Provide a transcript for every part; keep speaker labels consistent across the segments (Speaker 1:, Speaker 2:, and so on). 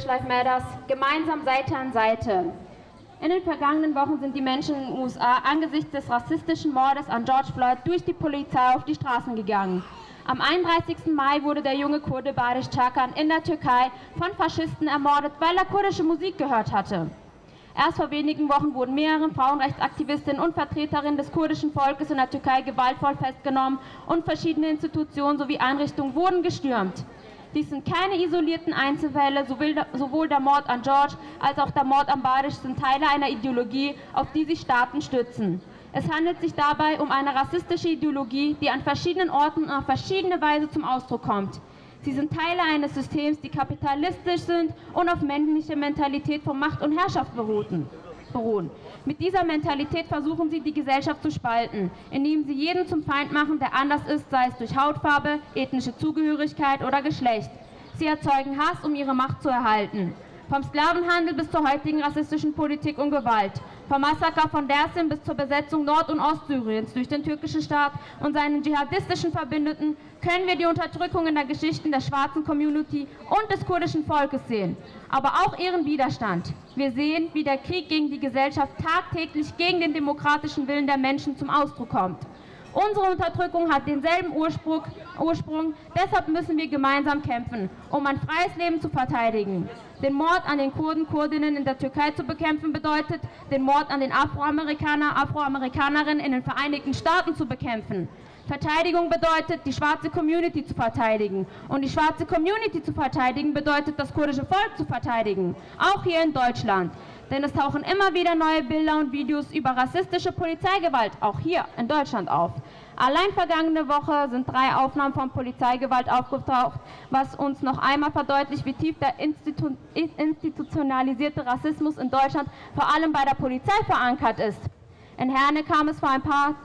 Speaker 1: Kurdish Life Matters, gemeinsam Seite an Seite. In den vergangenen Wochen sind die Menschen in den USA angesichts des rassistischen Mordes an George Floyd durch die Polizei auf die Straßen gegangen. Am 31. Mai wurde der junge Kurde Barış Çakan in der Türkei von Faschisten ermordet, weil er kurdische Musik gehört hatte. Erst vor wenigen Wochen wurden mehrere Frauenrechtsaktivistinnen und Vertreterinnen des kurdischen Volkes in der Türkei gewaltvoll festgenommen und verschiedene Institutionen sowie Einrichtungen wurden gestürmt. Dies sind keine isolierten Einzelfälle, sowohl der Mord an George als auch der Mord an Barış sind Teile einer Ideologie, auf die sich Staaten stützen. Es handelt sich dabei um eine rassistische Ideologie, die an verschiedenen Orten und auf verschiedene Weise zum Ausdruck kommt. Sie sind Teile eines Systems, die kapitalistisch sind und auf männlicher Mentalität von Macht und Herrschaft beruhen. Mit dieser Mentalität versuchen sie, die Gesellschaft zu spalten, indem sie jeden zum Feind machen, der anders ist, sei es durch Hautfarbe, ethnische Zugehörigkeit oder Geschlecht. Sie erzeugen Hass, um ihre Macht zu erhalten. Vom Sklavenhandel bis zur heutigen rassistischen Politik und Gewalt, vom Massaker von Dersim bis zur Besetzung Nord- und Ostsyriens durch den türkischen Staat und seinen dschihadistischen Verbündeten können wir die Unterdrückung in der Geschichte der schwarzen Community und des kurdischen Volkes sehen, aber auch ihren Widerstand. Wir sehen, wie der Krieg gegen die Gesellschaft tagtäglich gegen den demokratischen Willen der Menschen zum Ausdruck kommt. Unsere Unterdrückung hat denselben Ursprung, deshalb müssen wir gemeinsam kämpfen, um ein freies Leben zu verteidigen. Den Mord an den Kurden, Kurdinnen in der Türkei zu bekämpfen bedeutet, den Mord an den Afroamerikanerinnen in den Vereinigten Staaten zu bekämpfen. Verteidigung bedeutet, die schwarze Community zu verteidigen. Und die schwarze Community zu verteidigen bedeutet, das kurdische Volk zu verteidigen. Auch hier in Deutschland. Denn es tauchen immer wieder neue Bilder und Videos über rassistische Polizeigewalt, auch hier in Deutschland, auf. Allein vergangene Woche sind 3 Aufnahmen von Polizeigewalt aufgetaucht, was uns noch einmal verdeutlicht, wie tief der institutionalisierte Rassismus in Deutschland vor allem bei der Polizei verankert ist. In Herne kam es vor ein paar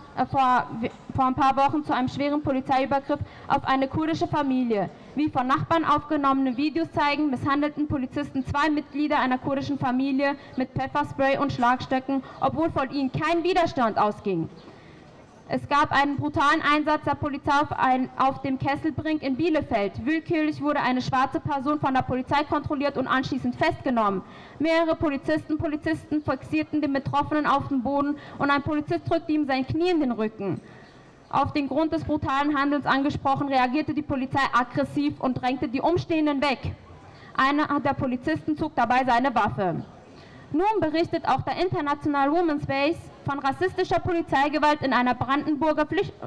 Speaker 1: Wochen zu einem schweren Polizeiübergriff auf eine kurdische Familie. Wie von Nachbarn aufgenommene Videos zeigen, misshandelten Polizisten 2 Mitglieder einer kurdischen Familie mit Pfefferspray und Schlagstöcken, obwohl von ihnen kein Widerstand ausging. Es gab einen brutalen Einsatz der Polizei auf dem Kesselbrink in Bielefeld. Willkürlich wurde eine schwarze Person von der Polizei kontrolliert und anschließend festgenommen. Mehrere Polizisten fixierten den Betroffenen auf den Boden und ein Polizist drückte ihm sein Knie in den Rücken. Auf den Grund des brutalen Handelns angesprochen, reagierte die Polizei aggressiv und drängte die Umstehenden weg. Einer der Polizisten zog dabei seine Waffe. Nun berichtet auch der International Women's Base von rassistischer Polizeigewalt in einem Brandenburger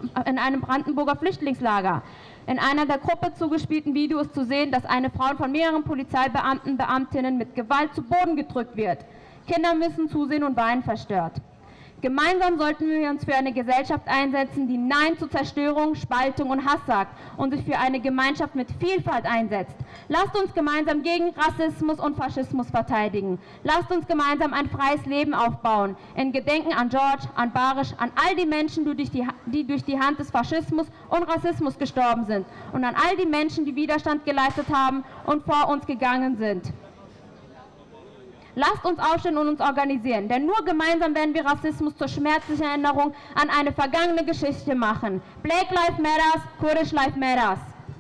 Speaker 1: Flüchtlingslager. In einer der Gruppe zugespielten Videos zu sehen, dass eine Frau von mehreren Beamtinnen mit Gewalt zu Boden gedrückt wird. Kinder müssen zusehen und weinen verstört. Gemeinsam sollten wir uns für eine Gesellschaft einsetzen, die Nein zu Zerstörung, Spaltung und Hass sagt und sich für eine Gemeinschaft mit Vielfalt einsetzt. Lasst uns gemeinsam gegen Rassismus und Faschismus verteidigen. Lasst uns gemeinsam ein freies Leben aufbauen. In Gedenken an George, an Barış, an all die Menschen, die durch die Hand des Faschismus und Rassismus gestorben sind und an all die Menschen, die Widerstand geleistet haben und vor uns gegangen sind. Lasst uns aufstehen und uns organisieren, denn nur gemeinsam werden wir Rassismus zur schmerzlichen Erinnerung an eine vergangene Geschichte machen. Black Lives Matters, Kurdish Life Matters.